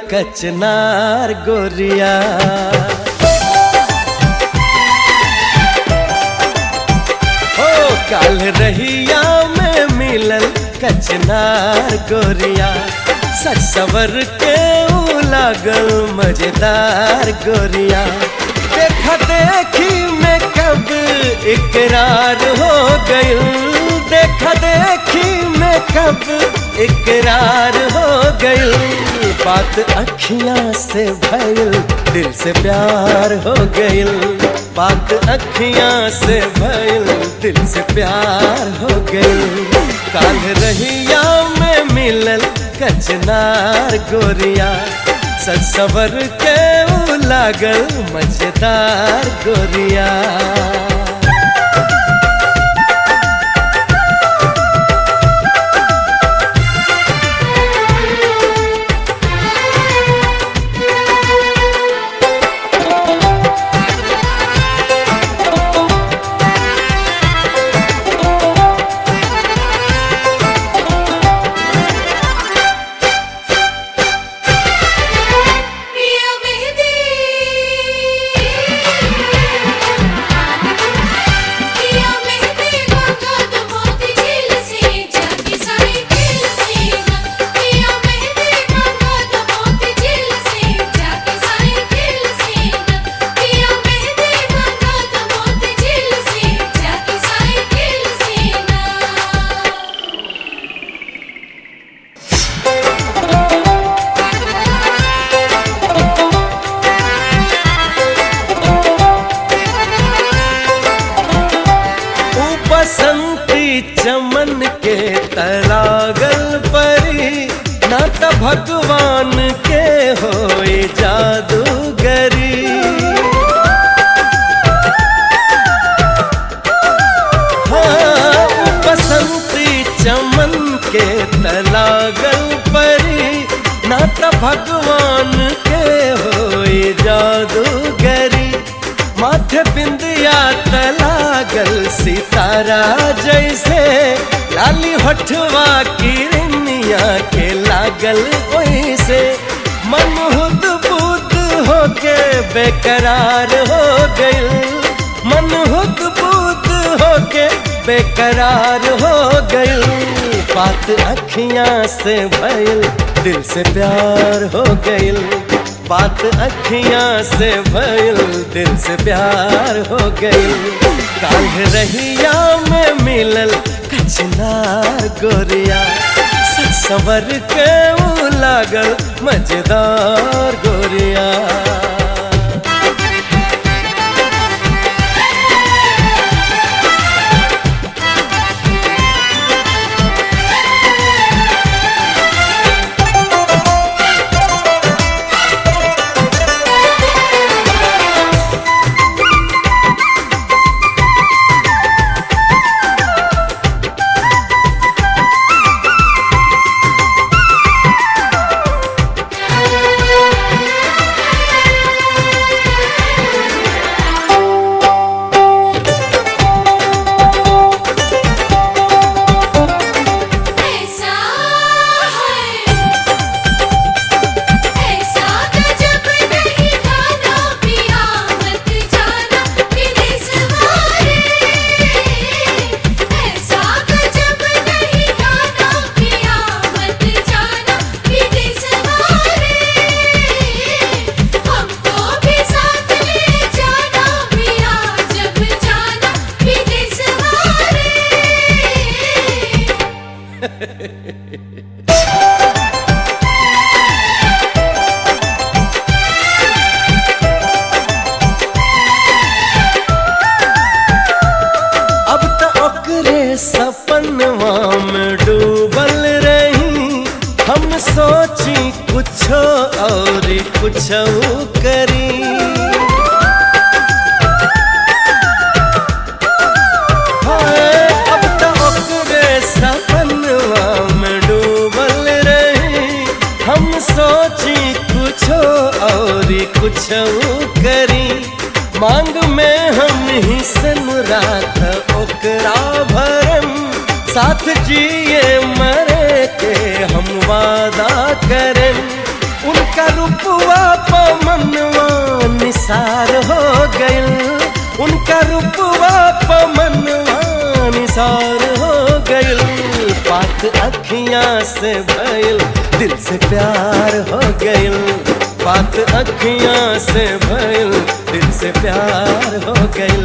कचनार गोरिया। हो काल रहिया में मिलल कचनार गोरिया, सच सवर के लागल मजेदार गोरिया। देखा देखी में कब इकरार हो गई, देखा देखी में कब इकरार हो गई। बात अखियां से भइल दिल से प्यार हो गई, बात अखियां से भइल दिल से प्यार हो गई। काल रहिया में मिलल कचनार गोरिया, सच सवर के लागल मजेदार गोरिया। बसंती चमन के तरागल परी, ना त भगवान के होए जादूगरी। हाँ बसंती चमन के तरागल परी, ना त भगवान के होए जादूगरी। माथे बिंदिया तलागल सितारा जैसे, लाली होठवा की रिनिया के लागल वैसे। मन हुद बुद होके बेकरार हो गई, मन हुद बुद होके बेकरार हो गई। बात अखियां से भइल दिल से प्यार हो गई, बात अखियां से भइल दिल से प्यार हो गई। काल रहिया में मिलल कचनार गोरिया, सच सवर के लागल मजेदार गोरिया। सपनवा में डूबल रही, हम सोची कुछो और कुछो करी। अब तो ओकरे सपनवा में डूबल रही, हम सोची कुछो और कुछो करी। मांग में हम ही सनरात ओकरा भरम, साथ जिए मरे के हम वादा करें। उनका रूपवा पमनवा निसार हो गइल, उनका रूपवा पमनवा निसार हो गइल। पाक अखियां से भइल दिल से प्यार हो गइल, पाक अखियां से भइल दिल से प्यार हो गइल।